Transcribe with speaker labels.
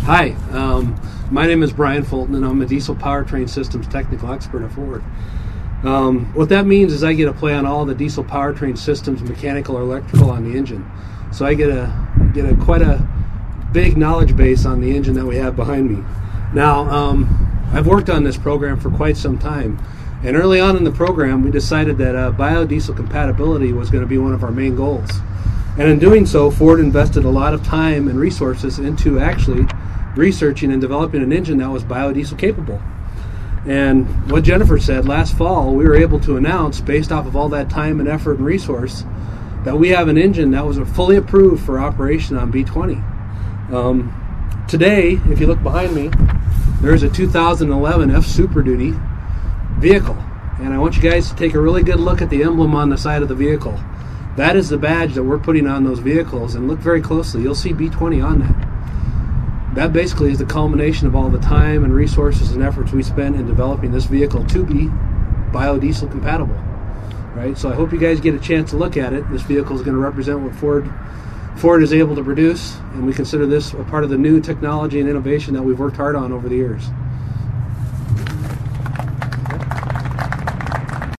Speaker 1: Hi, my name is Brian Fulton, and I'm a diesel powertrain systems technical expert at Ford. What that means is I get to play on all the diesel powertrain systems, mechanical or electrical, on the engine. So I get quite a big knowledge base on the engine that we have behind me. Now, I've worked on this program for quite some time, and early on in the program, we decided that biodiesel compatibility was going to be one of our main goals. And in doing so, Ford invested a lot of time and resources into actually researching and developing an engine that was biodiesel capable. And what Jennifer said, last fall we were able to announce, based off of all that time and effort and resource, that we have an engine that was fully approved for operation on B20. Today, if you look behind me, there is a 2011 F Super Duty vehicle, and I want you guys to take a really good look at the emblem on the side of the vehicle. That is the badge that we're putting on those vehicles, and look very closely. You'll see B20 on that. That basically is the culmination of all the time and resources and efforts we spent in developing this vehicle to be biodiesel compatible. Right? So I hope you guys get a chance to look at it. This vehicle is going to represent what Ford is able to produce, and we consider this a part of the new technology and innovation that we've worked hard on over the years.